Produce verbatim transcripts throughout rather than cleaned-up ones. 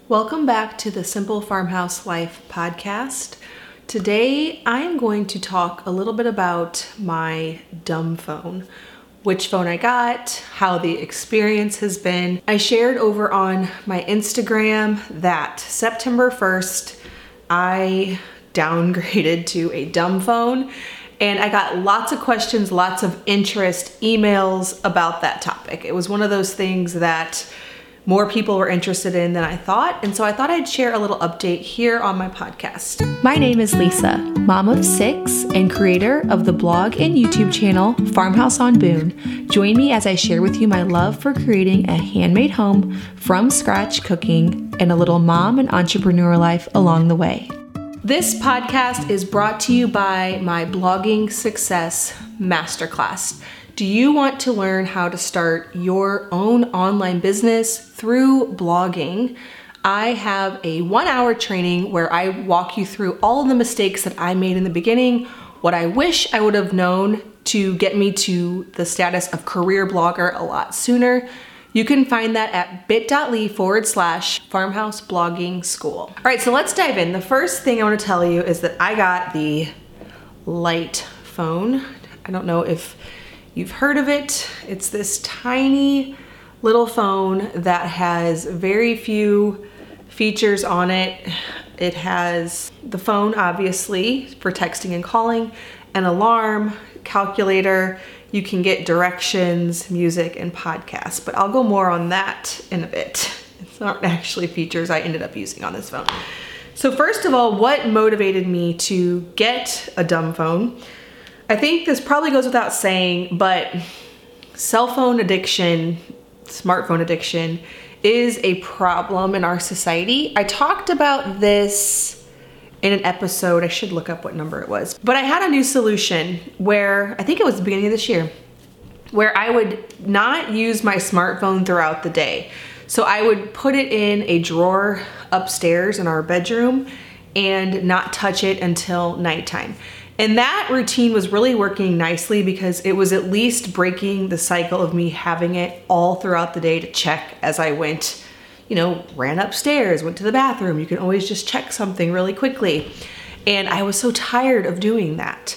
Welcome back to the Simple Farmhouse Life podcast. Today I am going to talk a little bit about my dumb phone, which phone I got, how the experience has been. I shared over on my Instagram that September first I downgraded to a dumb phone, and I got lots of questions, lots of interest, emails about that topic. It was one of those things that more people were interested in than I thought, and so I thought I'd share a little update here on my podcast. My name is Lisa, mom of six and creator of the blog and YouTube channel Farmhouse on Boone. Join me as I share with you my love for creating a handmade home from scratch cooking and a little mom and entrepreneur life along the way. This podcast is brought to you by my Blogging Success Masterclass. Do you want to learn how to start your own online business through blogging? I have a one hour training where I walk you through all of the mistakes that I made in the beginning, what I wish I would have known to get me to the status of career blogger a lot sooner. You can find that at bit.ly forward slash farmhouse blogging school. All right, so let's dive in. The first thing I want to tell you is that I got the Lite phone. I don't know if you've heard of it. It's this tiny little phone that has very few features on it. It has the phone, obviously, for texting and calling, an alarm, calculator. You can get directions, music, and podcasts, but I'll go more on that in a bit. It's not actually features I ended up using on this phone. So first of all, what motivated me to get a dumb phone? I think this probably goes without saying, but cell phone addiction, smartphone addiction is a problem in our society. I talked about this in an episode. I should look up what number it was, but I had a new solution where, I think it was the beginning of this year, where I would not use my smartphone throughout the day. So I would put it in a drawer upstairs in our bedroom and not touch it until nighttime. And that routine was really working nicely because it was at least breaking the cycle of me having it all throughout the day to check as I went, you know, ran upstairs, went to the bathroom. You can always just check something really quickly. And I was so tired of doing that.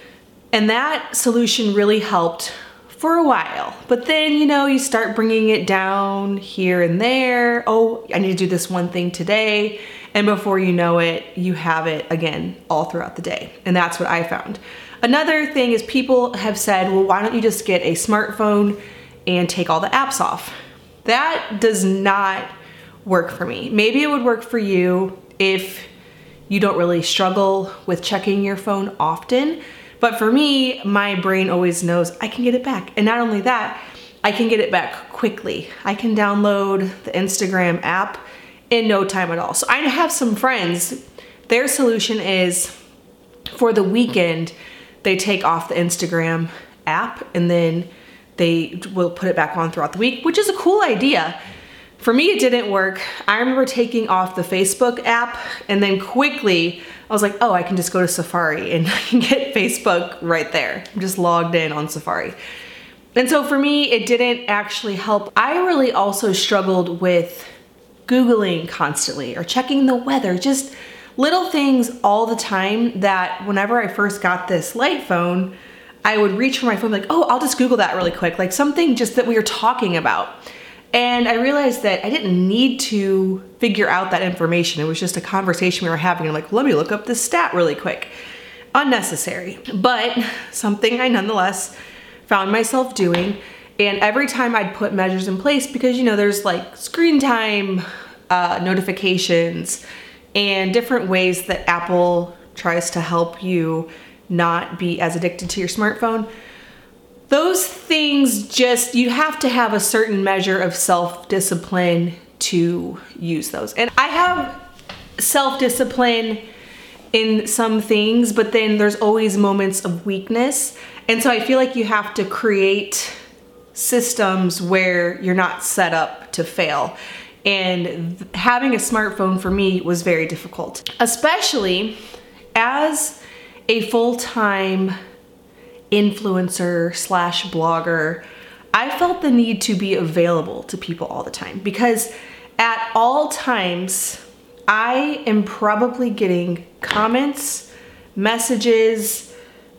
And that solution really helped for a while. But then, you know, you start bringing it down here and there. Oh, I need to do this one thing today. And before you know it, you have it again all throughout the day. And that's what I found. Another thing is people have said, well, why don't you just get a smartphone and take all the apps off? That does not work for me. Maybe it would work for you if you don't really struggle with checking your phone often. But for me, my brain always knows I can get it back. And not only that, I can get it back quickly. I can download the Instagram app in no time at all. So I have some friends, their solution is for the weekend, they take off the Instagram app and then they will put it back on throughout the week, which is a cool idea. For me, it didn't work. I remember taking off the Facebook app and then quickly I was like, oh, I can just go to Safari and I can get Facebook right there. I'm just logged in on Safari. And so for me, it didn't actually help. I really also struggled with Googling constantly or checking the weather, just little things all the time that whenever I first got this Lite phone, I would reach for my phone like, oh, I'll just Google that really quick, like something just that we were talking about. And I realized that I didn't need to figure out that information. It was just a conversation we were having. I'm like, let me look up this stat really quick. Unnecessary, but something I nonetheless found myself doing. And every time I'd put measures in place, because you know, there's like screen time uh, notifications and different ways that Apple tries to help you not be as addicted to your smartphone. Those things just, you have to have a certain measure of self-discipline to use those. And I have self-discipline in some things, but then there's always moments of weakness. And so I feel like you have to create systems where you're not set up to fail. And having a smartphone for me was very difficult, especially as a full-time influencer slash blogger. I felt the need to be available to people all the time because at all times, I am probably getting comments, messages,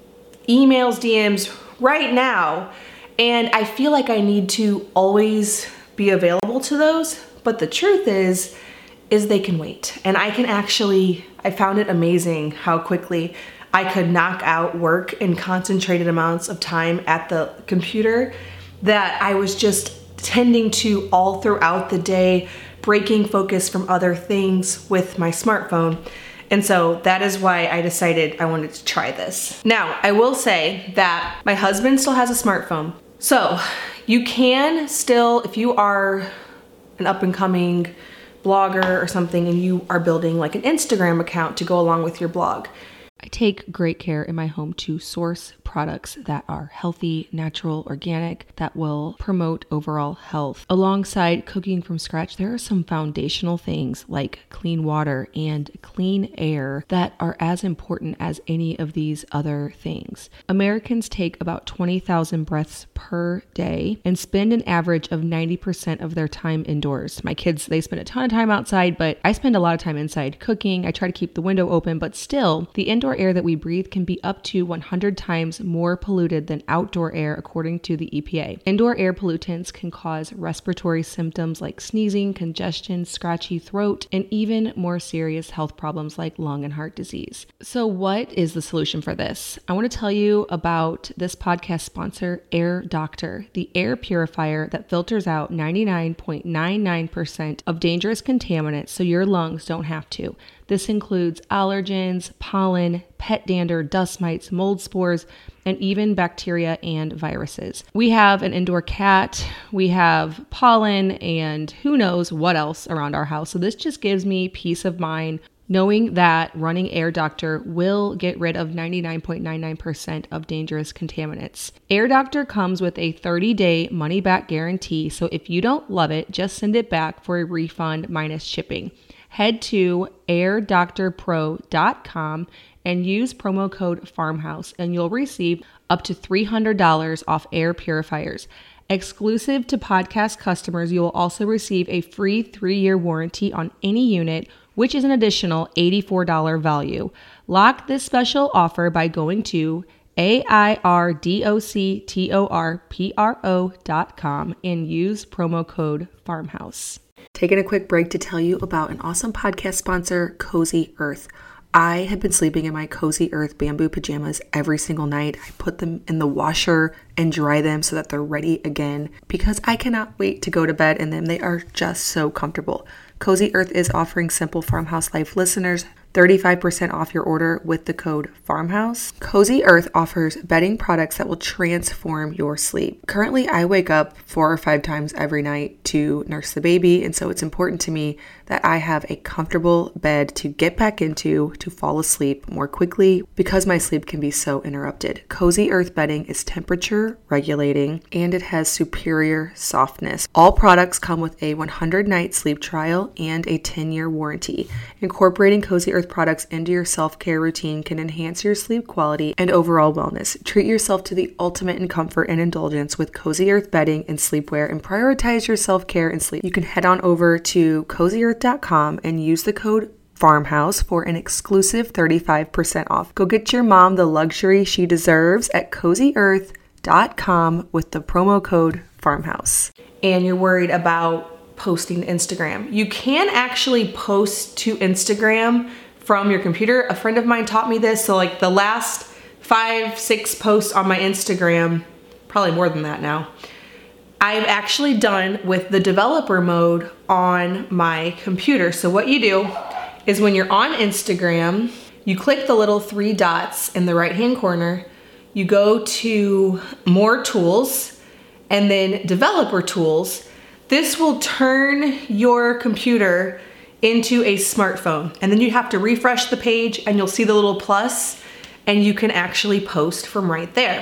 emails, D Ms right now, and I feel like I need to always be available to those, but the truth is, is they can wait. And I can actually, I found it amazing how quickly I could knock out work in concentrated amounts of time at the computer that I was just tending to all throughout the day, breaking focus from other things with my smartphone. And so that is why I decided I wanted to try this. Now, I will say that my husband still has a smartphone. So you can still, if you are an up and coming blogger or something and you are building like an Instagram account to go along with your blog, I take great care in my home to source products that are healthy, natural, organic, that will promote overall health. Alongside cooking from scratch, there are some foundational things like clean water and clean air that are as important as any of these other things. Americans take about twenty thousand breaths per day and spend an average of ninety percent of their time indoors. My kids, they spend a ton of time outside, but I spend a lot of time inside cooking. I try to keep the window open, but still, the indoor air that we breathe can be up to one hundred times more polluted than outdoor air, according to the E P A. Indoor air pollutants can cause respiratory symptoms like sneezing, congestion, scratchy throat, and even more serious health problems like lung and heart disease. So what is the solution for this? I want to tell you about this podcast sponsor, Air Doctor, the air purifier that filters out ninety-nine point nine nine percent of dangerous contaminants so your lungs don't have to. This includes allergens, pollen, pet dander, dust mites, mold spores, and even bacteria and viruses. We have an indoor cat, we have pollen, and who knows what else around our house. So this just gives me peace of mind knowing that running Air Doctor will get rid of ninety-nine point nine nine percent of dangerous contaminants. Air Doctor comes with a thirty-day money-back guarantee, so if you don't love it, just send it back for a refund minus shipping. Head to air doctor pro dot com and use promo code FARMHOUSE and you'll receive up to three hundred dollars off air purifiers. Exclusive to podcast customers, you will also receive a free three-year warranty on any unit, which is an additional eighty-four dollars value. Lock this special offer by going to A I R D O C T O R P R O dot com and use promo code FARMHOUSE. Taking a quick break to tell you about an awesome podcast sponsor, Cozy Earth. I have been sleeping in my Cozy Earth bamboo pajamas every single night. I put them in the washer and dry them so that they're ready again because I cannot wait to go to bed in them. They are just so comfortable. Cozy Earth is offering Simple Farmhouse Life listeners thirty-five percent off your order with the code FARMHOUSE. Cozy Earth offers bedding products that will transform your sleep. Currently, I wake up four or five times every night to nurse the baby, and so it's important to me that I have a comfortable bed to get back into to fall asleep more quickly because my sleep can be so interrupted. Cozy Earth bedding is temperature regulating and it has superior softness. All products come with a one hundred night sleep trial and a ten year warranty. Incorporating Cozy Earth products into your self-care routine can enhance your sleep quality and overall wellness. Treat yourself to the ultimate in comfort and indulgence with Cozy Earth bedding and sleepwear and prioritize your self-care and sleep. You can head on over to cozy earth dot com and use the code FARMHOUSE for an exclusive thirty-five percent off. Go get your mom the luxury she deserves at cozy earth dot com with the promo code FARMHOUSE. And you're worried about posting to Instagram. You can actually post to Instagram from your computer. A friend of mine taught me this. So like the last five, six posts on my Instagram, probably more than that now, I've actually done with the developer mode on my computer. So what you do is when you're on Instagram, you click the little three dots in the right-hand corner, you go to more tools and then developer tools. This will turn your computer into a smartphone. And then you have to refresh the page and you'll see the little plus and you can actually post from right there.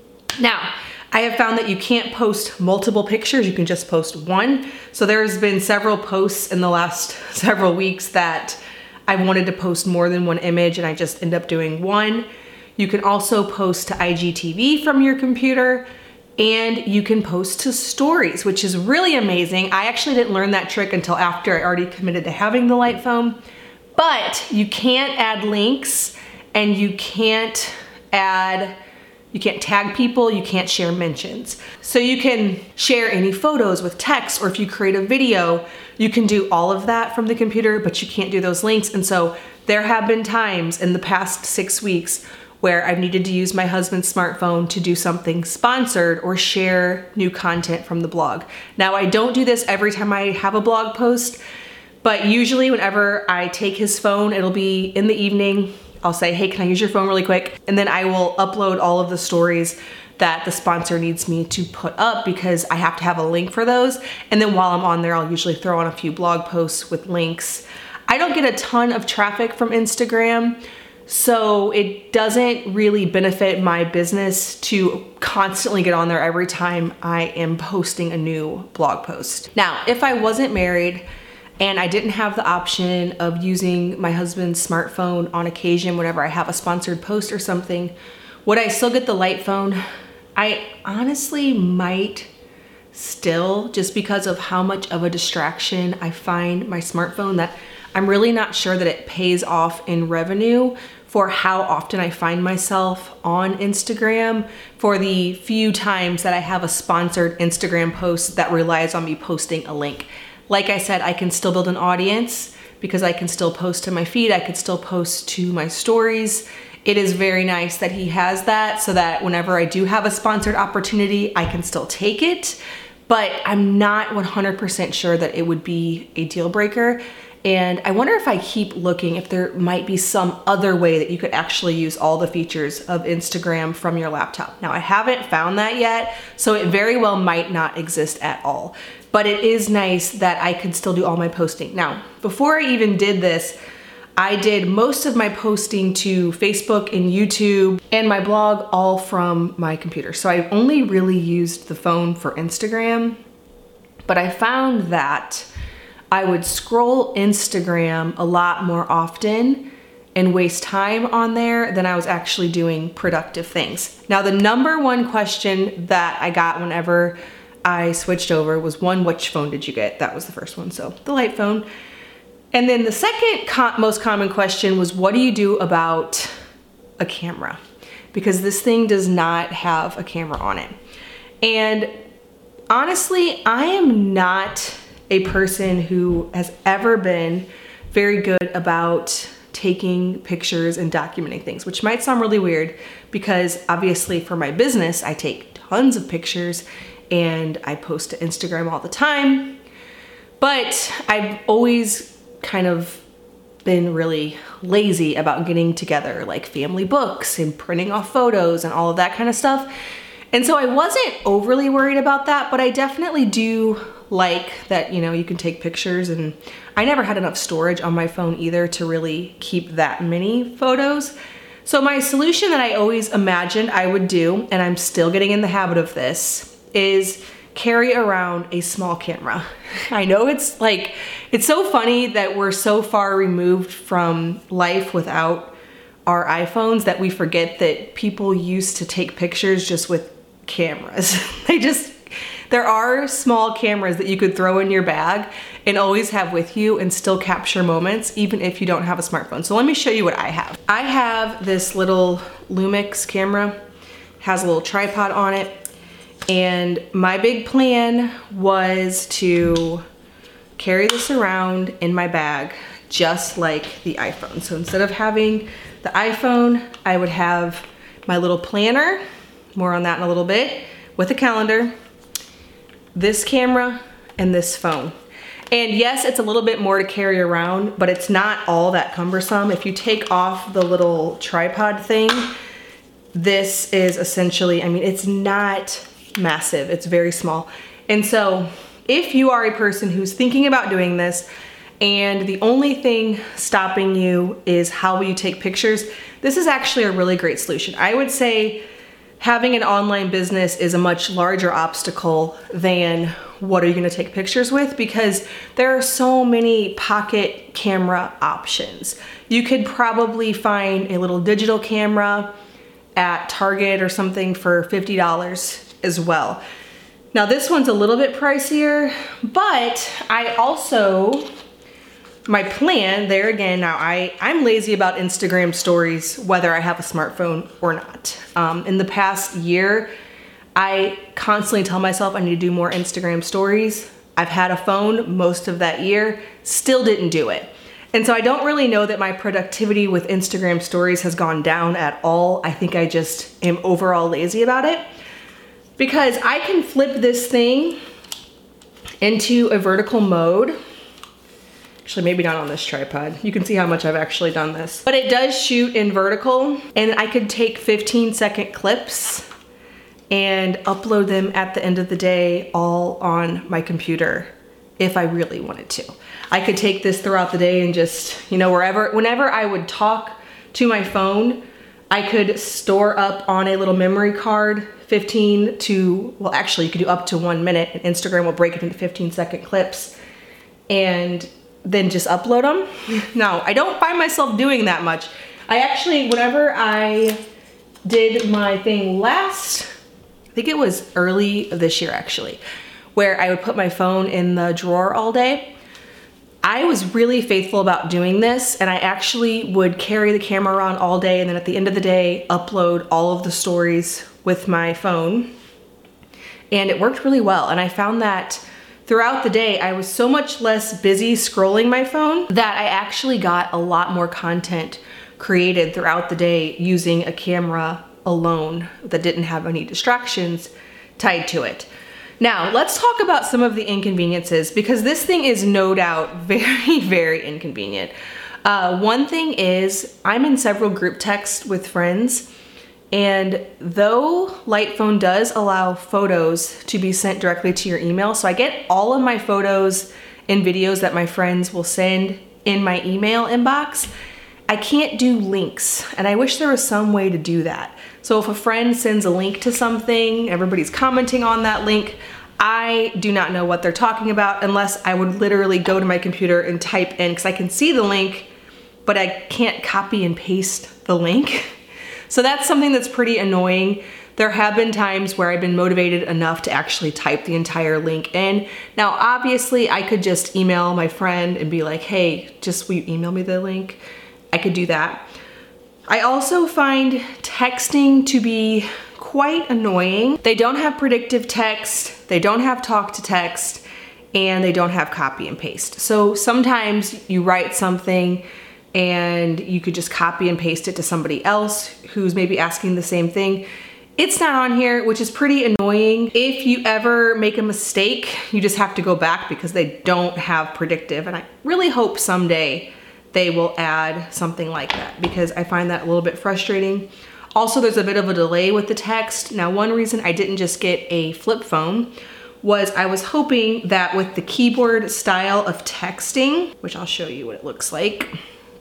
Now, I have found that you can't post multiple pictures, you can just post one. So there's been several posts in the last several weeks that I wanted to post more than one image and I just end up doing one. You can also post to I G T V from your computer. and you can post to stories, which is really amazing. I actually didn't learn that trick until after I already committed to having the light phone, but you can't add links and you can't add, you can't tag people, you can't share mentions. So you can share any photos with text, or if you create a video, you can do all of that from the computer, but you can't do those links. And so there have been times in the past six weeks where I've needed to use my husband's smartphone to do something sponsored or share new content from the blog. Now, I don't do this every time I have a blog post, but usually whenever I take his phone, it'll be in the evening. I'll say, hey, can I use your phone really quick? And then I will upload all of the stories that the sponsor needs me to put up because I have to have a link for those. And then while I'm on there, I'll usually throw on a few blog posts with links. I don't get a ton of traffic from Instagram, so it doesn't really benefit my business to constantly get on there every time I am posting a new blog post. Now, if I wasn't married and I didn't have the option of using my husband's smartphone on occasion whenever I have a sponsored post or something, would I still get the light phone? I honestly might still, just because of how much of a distraction I find my smartphone, that I'm really not sure that it pays off in revenue for how often I find myself on Instagram for the few times that I have a sponsored Instagram post that relies on me posting a link. Like I said, I can still build an audience because I can still post to my feed, I could still post to my stories. It is very nice that he has that so that whenever I do have a sponsored opportunity, I can still take it, but I'm not one hundred percent sure that it would be a deal breaker. And I wonder if I keep looking if there might be some other way that you could actually use all the features of Instagram from your laptop. Now, I haven't found that yet, so it very well might not exist at all. But it is nice that I can still do all my posting. Now, before I even did this, I did most of my posting to Facebook and YouTube and my blog all from my computer. So I only really used the phone for Instagram, but I found that I would scroll Instagram a lot more often and waste time on there than I was actually doing productive things. Now, the number one question that I got whenever I switched over was, one, which phone did you get? That was the first one, so the light phone. And then the second co- most common question was, what do you do about a camera? Because this thing does not have a camera on it. And honestly, I am not a person who has ever been very good about taking pictures and documenting things, which might sound really weird because obviously for my business, I take tons of pictures and I post to Instagram all the time. But I've always kind of been really lazy about getting together like family books and printing off photos and all of that kind of stuff. And so I wasn't overly worried about that, but I definitely do like that, you know, you can take pictures, and I never had enough storage on my phone either to really keep that many photos. So my solution that I always imagined I would do, and I'm still getting in the habit of this, is carry around a small camera. I know it's like, it's so funny that we're so far removed from life without our iPhones that we forget that people used to take pictures just with cameras. They just, there are small cameras that you could throw in your bag and always have with you and still capture moments even if you don't have a smartphone. So let me show you what I have. I have this little Lumix camera, has a little tripod on it, and my big plan was to carry this around in my bag just like the iPhone. So instead of having the iPhone, I would have my little planner, more on that in a little bit, with a calendar, this camera, and this phone. And yes, it's a little bit more to carry around, but it's not all that cumbersome. If you take off the little tripod thing, this is essentially, I mean, it's not massive, it's very small. And so if you are a person who's thinking about doing this and the only thing stopping you is how will you take pictures, this is actually a really great solution. I would say having an online business is a much larger obstacle than what are you gonna take pictures with, because there are so many pocket camera options. You could probably find a little digital camera at Target or something for fifty dollars as well. Now this one's a little bit pricier, but I also, my plan there again, now I, I'm lazy about Instagram stories, whether I have a smartphone or not. Um, in the past year, I constantly tell myself I need to do more Instagram stories. I've had a phone most of that year, still didn't do it. And so I don't really know that my productivity with Instagram stories has gone down at all. I think I just am overall lazy about it. Because I can flip this thing into a vertical mode. Actually, maybe not on this tripod. You can see how much I've actually done this. But it does shoot in vertical, and I could take fifteen second clips and upload them at the end of the day all on my computer if I really wanted to. I could take this throughout the day and just, you know, wherever, whenever I would talk to my phone, I could store up on a little memory card fifteen to, well actually you could do up to one minute, and Instagram will break it into fifteen second clips and then just upload them. Now, I don't find myself doing that much. I actually, whenever I did my thing last, I think it was early this year actually, where I would put my phone in the drawer all day, I was really faithful about doing this, and I actually would carry the camera around all day, and then at the end of the day, upload all of the stories with my phone. And it worked really well. And I found that throughout the day, I was so much less busy scrolling my phone that I actually got a lot more content created throughout the day using a camera alone that didn't have any distractions tied to it. Now, let's talk about some of the inconveniences, because this thing is no doubt very, very inconvenient. Uh, one thing is, I'm in several group texts with friends, and though Lightphone does allow photos to be sent directly to your email, so I get all of my photos and videos that my friends will send in my email inbox, I can't do links, and I wish there was some way to do that. So if a friend sends a link to something, everybody's commenting on that link, I do not know what they're talking about unless I would literally go to my computer and type in, because I can see the link, but I can't copy and paste the link. So that's something that's pretty annoying. There have been times where I've been motivated enough to actually type the entire link in. Now, obviously I could just email my friend and be like, hey, just will you email me the link? I could do that. I also find texting to be quite annoying. They don't have predictive text, they don't have talk to text, and they don't have copy and paste. So sometimes you write something and you could just copy and paste it to somebody else who's maybe asking the same thing. It's not on here, which is pretty annoying. If you ever make a mistake, you just have to go back because they don't have predictive, and I really hope someday they will add something like that, because I find that a little bit frustrating. Also, there's a bit of a delay with the text. Now, one reason I didn't just get a flip phone was I was hoping that with the keyboard style of texting, which I'll show you what it looks like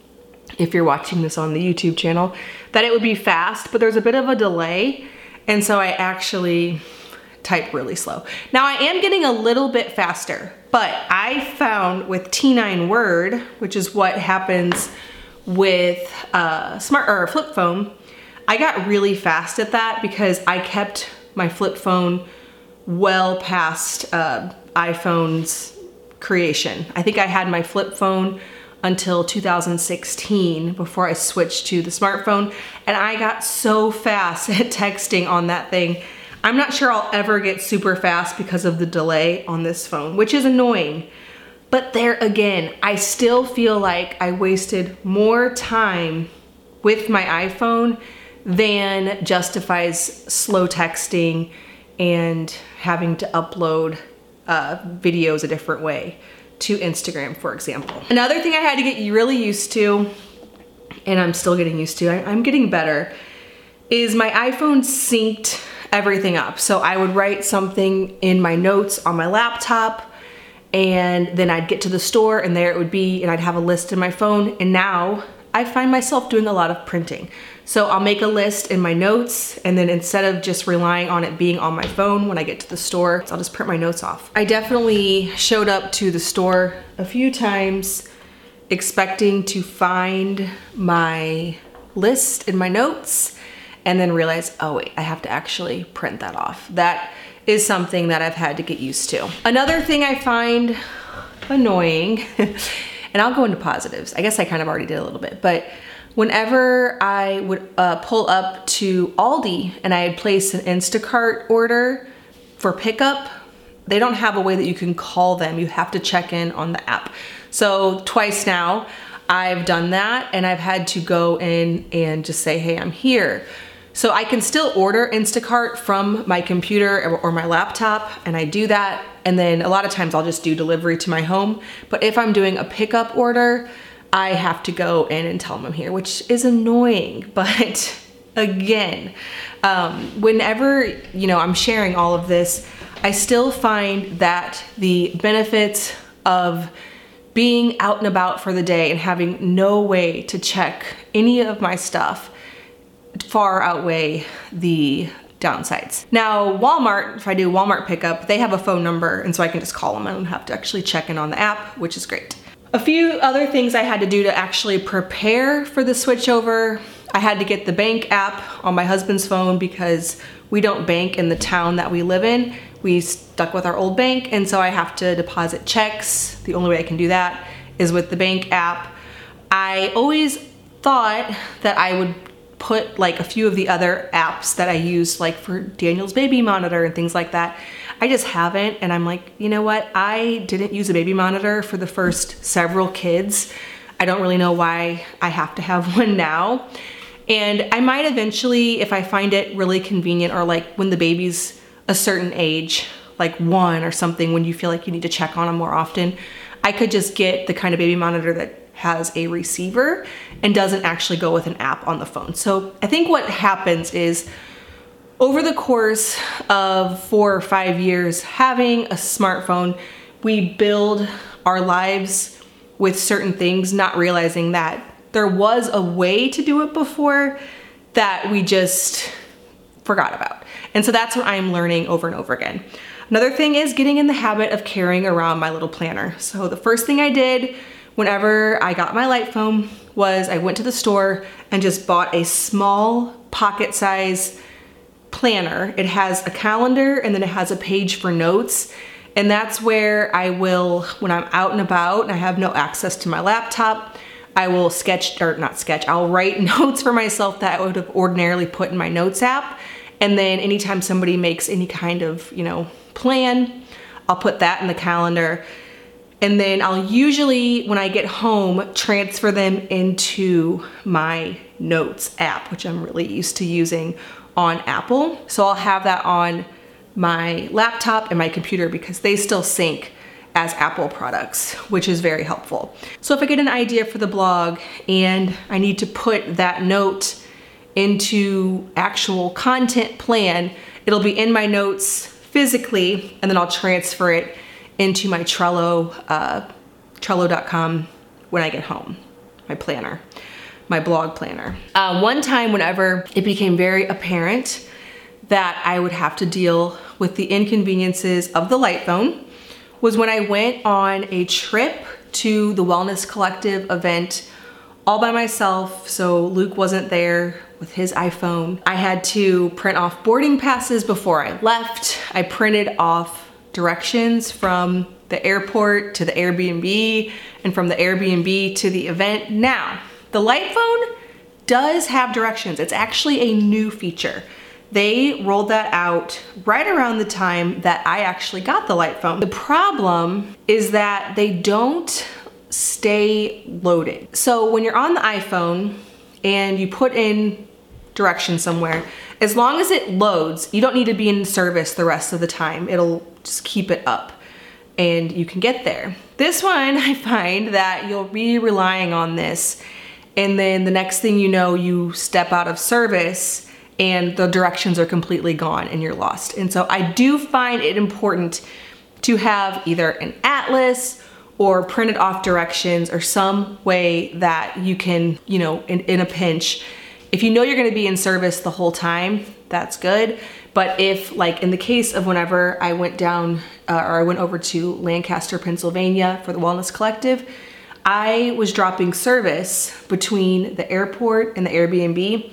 if you're watching this on the YouTube channel, that it would be fast, but there's a bit of a delay, and so I actually type really slow. Now, I am getting a little bit faster, but I found with T nine Word, which is what happens with uh, smart or flip phone, I got really fast at that because I kept my flip phone well past uh, iPhone's creation. I think I had my flip phone until two thousand sixteen before I switched to the smartphone, and I got so fast at texting on that thing. I'm not sure I'll ever get super fast because of the delay on this phone, which is annoying. But there again, I still feel like I wasted more time with my iPhone than justifies slow texting and having to upload uh, videos a different way to Instagram, for example. Another thing I had to get really used to, and I'm still getting used to, I, I'm getting better, is my iPhone synced everything up. So I would write something in my notes on my laptop, and then I'd get to the store and there it would be, and I'd have a list in my phone. And now I find myself doing a lot of printing. So I'll make a list in my notes, and then instead of just relying on it being on my phone when I get to the store, I'll just print my notes off. I definitely showed up to the store a few times expecting to find my list in my notes, and then realize, oh wait, I have to actually print that off. That is something that I've had to get used to. Another thing I find annoying, and I'll go into positives. I guess I kind of already did a little bit, but whenever I would uh, pull up to Aldi and I had placed an Instacart order for pickup, they don't have a way that you can call them. You have to check in on the app. So twice now I've done that, and I've had to go in and just say, hey, I'm here. So I can still order Instacart from my computer or, or my laptop, and I do that. And then a lot of times I'll just do delivery to my home. But if I'm doing a pickup order, I have to go in and tell them I'm here, which is annoying. But again, um, whenever, you know, I'm sharing all of this, I still find that the benefits of being out and about for the day and having no way to check any of my stuff far outweigh the downsides. Now, Walmart, if I do Walmart pickup, they have a phone number, and so I can just call them. I don't have to actually check in on the app, which is great. A few other things I had to do to actually prepare for the switchover. I had to get the bank app on my husband's phone because we don't bank in the town that we live in. We stuck with our old bank, and so I have to deposit checks. The only way I can do that is with the bank app. I always thought that I would put like a few of the other apps that I use, like for Daniel's baby monitor and things like that. I just haven't, and I'm like, you know what? I didn't use a baby monitor for the first several kids. I don't really know why I have to have one now. And I might eventually, if I find it really convenient, or like when the baby's a certain age, like one or something, when you feel like you need to check on them more often, I could just get the kind of baby monitor that has a receiver and doesn't actually go with an app on the phone. So I think what happens is, over the course of four or five years having a smartphone, we build our lives with certain things, not realizing that there was a way to do it before that we just forgot about. And so that's what I'm learning over and over again. Another thing is getting in the habit of carrying around my little planner. So the first thing I did whenever I got my light phone was I went to the store and just bought a small pocket size planner. It has a calendar, and then it has a page for notes. And that's where I will, when I'm out and about and I have no access to my laptop, I will sketch, or not sketch, I'll write notes for myself that I would have ordinarily put in my notes app. And then anytime somebody makes any kind of, you know, plan, I'll put that in the calendar. And then I'll usually, when I get home, transfer them into my notes app, which I'm really used to using on Apple. So I'll have that on my laptop and my computer because they still sync as Apple products, which is very helpful. So if I get an idea for the blog and I need to put that note into actual content plan, it'll be in my notes physically, and then I'll transfer it into my Trello, uh, Trello dot com when I get home, my planner, my blog planner. Uh, one time whenever it became very apparent that I would have to deal with the inconveniences of the light phone was when I went on a trip to the Wellness Collective event all by myself. So Luke wasn't there with his iPhone. I had to print off boarding passes before I left. I printed off directions from the airport to the Airbnb and from the Airbnb to the event. Now, the light phone does have directions. It's actually a new feature. They rolled that out right around the time that I actually got the light phone. The problem is that they don't stay loaded. So when you're on the iPhone and you put in directions somewhere, as long as it loads, you don't need to be in service the rest of the time. It'll just keep it up and you can get there. This one, I find that you'll be relying on this, and then the next thing you know, you step out of service and the directions are completely gone and you're lost. And so I do find it important to have either an atlas or printed off directions or some way that you can, you know, in, in a pinch, if you know you're gonna be in service the whole time, that's good. But if, like in the case of whenever I went down, uh, or I went over to Lancaster, Pennsylvania for the Wellness Collective, I was dropping service between the airport and the Airbnb,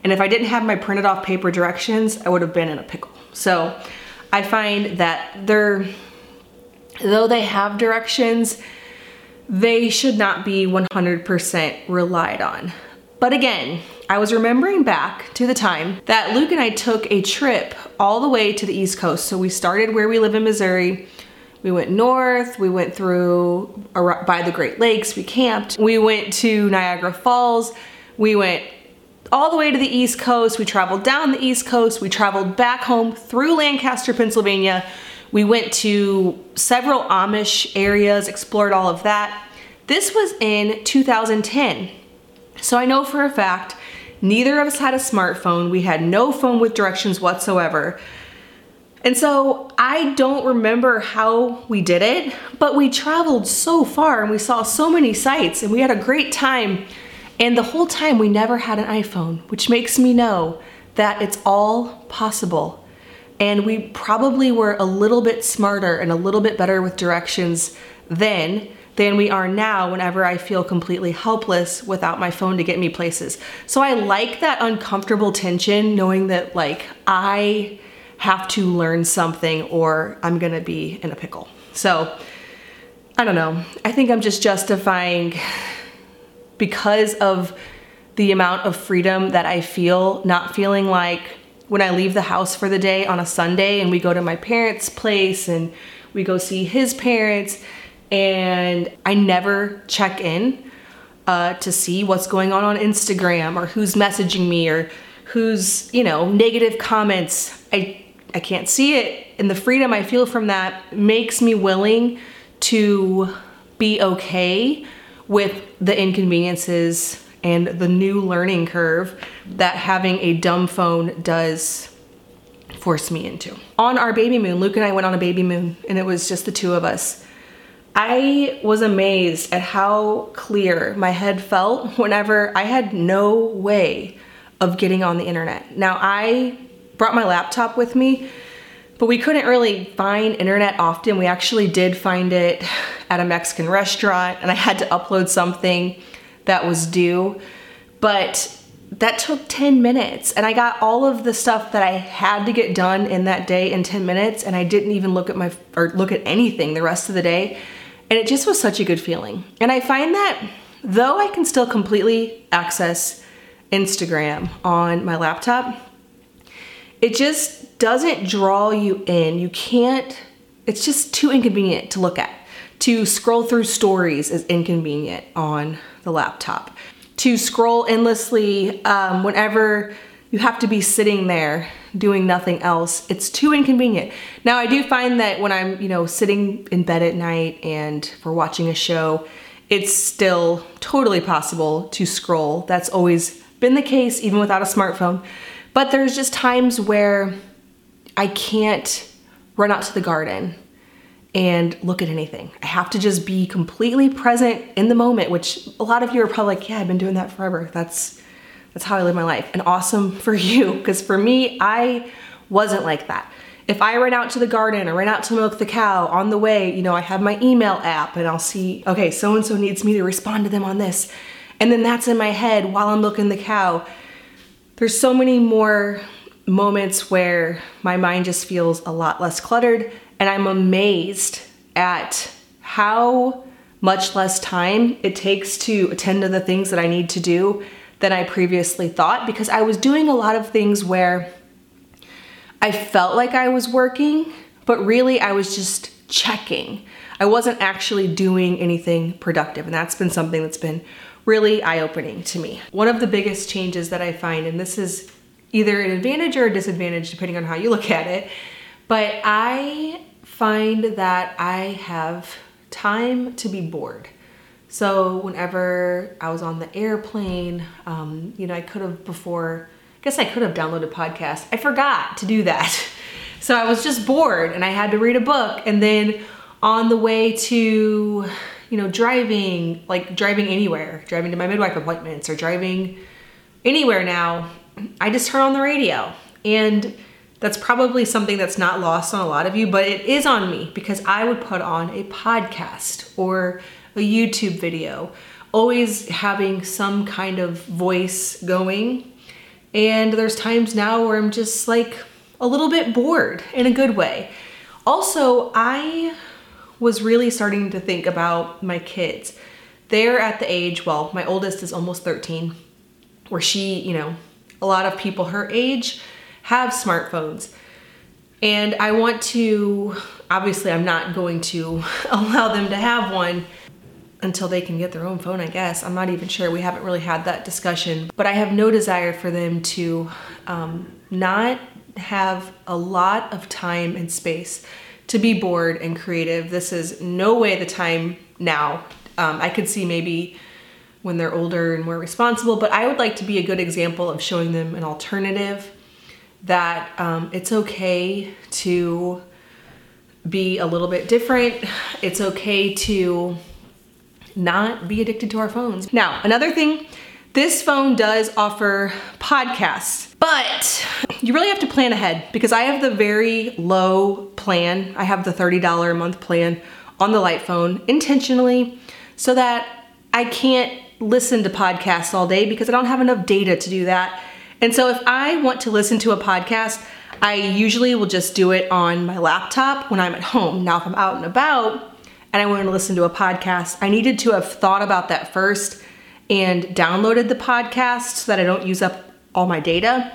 And if I didn't have my printed off paper directions, I would have been in a pickle. So I find that they're, though they have directions, they should not be one hundred percent relied on. But again, I was remembering back to the time that Luke and I took a trip all the way to the East Coast. So we started where we live in Missouri. We went north, we went through by the Great Lakes, we camped. We went to Niagara Falls. We went all the way to the East Coast. We traveled down the East Coast. We traveled back home through Lancaster, Pennsylvania. We went to several Amish areas, explored all of that. This was in two thousand ten. So I know for a fact, neither of us had a smartphone. We had no phone with directions whatsoever. And so I don't remember how we did it, but we traveled so far and we saw so many sights and we had a great time. And the whole time we never had an iPhone, which makes me know that it's all possible. And we probably were a little bit smarter and a little bit better with directions then than we are now whenever I feel completely helpless without my phone to get me places. So I like that uncomfortable tension, knowing that like I have to learn something or I'm gonna be in a pickle. So I don't know. I think I'm just justifying, because of the amount of freedom that I feel, not feeling like when I leave the house for the day on a Sunday and we go to my parents' place and we go see his parents, and I never check in uh, to see what's going on on Instagram or who's messaging me or who's, you know, negative comments. I I can't see it, and the freedom I feel from that makes me willing to be okay with the inconveniences and the new learning curve that having a dumb phone does force me into. On our baby moon, Luke and I went on a baby moon, and it was just the two of us. I was amazed at how clear my head felt whenever I had no way of getting on the internet. Now, I brought my laptop with me, but we couldn't really find internet often. We actually did find it at a Mexican restaurant, and I had to upload something that was due, but that took ten minutes, and I got all of the stuff that I had to get done in that day in ten minutes, and I didn't even look at my, or look at anything the rest of the day, and it just was such a good feeling. And I find that though I can still completely access Instagram on my laptop, it just doesn't draw you in. You can't, it's just too inconvenient to look at. To scroll through stories is inconvenient on the laptop. To scroll endlessly um, whenever you have to be sitting there doing nothing else, it's too inconvenient. Now, I do find that when I'm, you know, sitting in bed at night and we're watching a show, it's still totally possible to scroll. That's always been the case, even without a smartphone. But there's just times where I can't run out to the garden and look at anything. I have to just be completely present in the moment, which a lot of you are probably like, yeah, I've been doing that forever. That's that's how I live my life. And awesome for you, because for me, I wasn't like that. If I ran out to the garden or ran out to milk the cow on the way, you know, I have my email app and I'll see, okay, so-and-so needs me to respond to them on this. And then that's in my head while I'm milking the cow. There's so many more moments where my mind just feels a lot less cluttered, and I'm amazed at how much less time it takes to attend to the things that I need to do than I previously thought, because I was doing a lot of things where I felt like I was working, but really I was just checking. I wasn't actually doing anything productive, and that's been something that's been really eye-opening to me. One of the biggest changes that I find, and this is either an advantage or a disadvantage depending on how you look at it, but I find that I have time to be bored. So whenever I was on the airplane, um, you know, I could have before, I guess I could have downloaded podcasts. I forgot to do that. So I was just bored and I had to read a book, and then on the way to, you know, driving, like driving anywhere, driving to my midwife appointments or driving anywhere now, I just turn on the radio. And that's probably something that's not lost on a lot of you, but it is on me, because I would put on a podcast or a YouTube video, always having some kind of voice going. And there's times now where I'm just like a little bit bored in a good way. Also, I was really starting to think about my kids. They're at the age, well, my oldest is almost thirteen, where she, you know, a lot of people her age have smartphones. And I want to, obviously I'm not going to allow them to have one until they can get their own phone, I guess. I'm not even sure. We haven't really had that discussion. But I have no desire for them to um, not have a lot of time and space to be bored and creative. This is no way the time now. Um, I could see maybe when they're older and more responsible, but I would like to be a good example of showing them an alternative, that um, it's okay to be a little bit different. It's okay to not be addicted to our phones. Now, another thing, this phone does offer podcasts, but you really have to plan ahead, because I have the very low plan. I have the thirty dollars a month plan on the Light phone intentionally so that I can't listen to podcasts all day because I don't have enough data to do that. And so if I want to listen to a podcast, I usually will just do it on my laptop when I'm at home. Now, if I'm out and about and I want to listen to a podcast, I needed to have thought about that first and downloaded the podcast so that I don't use up all my data.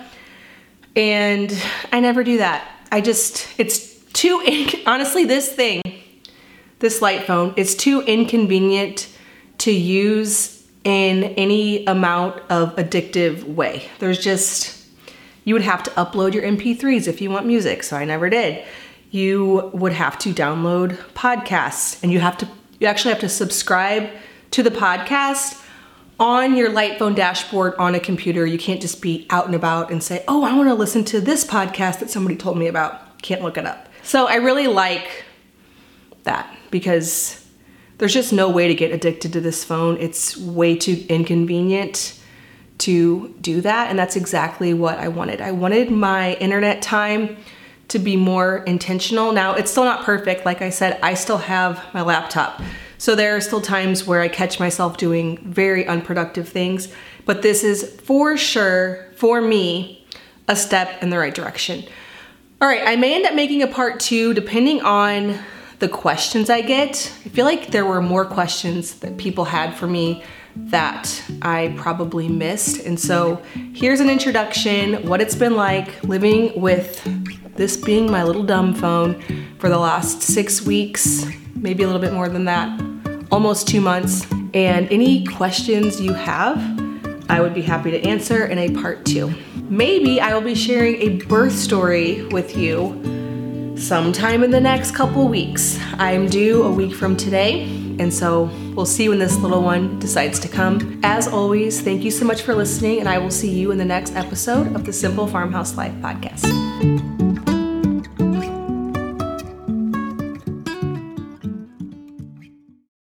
And I never do that. I just, it's too, honestly, this thing, this Light phone, is too inconvenient to use in any amount of addictive way. There's just, you would have to upload your M P threes if you want music, so I never did. You would have to download podcasts, and you have to, you actually have to subscribe to the podcast on your Light phone dashboard on a computer. You can't just be out and about and say, oh, I wanna listen to this podcast that somebody told me about. Can't look it up. So I really like that, because there's just no way to get addicted to this phone. It's way too inconvenient to do that, and that's exactly what I wanted. I wanted my internet time to be more intentional. Now, it's still not perfect. Like I said, I still have my laptop. So there are still times where I catch myself doing very unproductive things, but this is for sure, for me, a step in the right direction. All right, I may end up making a part two depending on the questions I get. I feel like there were more questions that people had for me that I probably missed. And so here's an introduction, what it's been like living with this being my little dumb phone for the last six weeks, maybe a little bit more than that, almost two months. And any questions you have, I would be happy to answer in a part two. Maybe I will be sharing a birth story with you sometime in the next couple weeks. I'm due a week from today, and so we'll see when this little one decides to come. As always, thank you so much for listening, and I will see you in the next episode of the Simple Farmhouse Life podcast.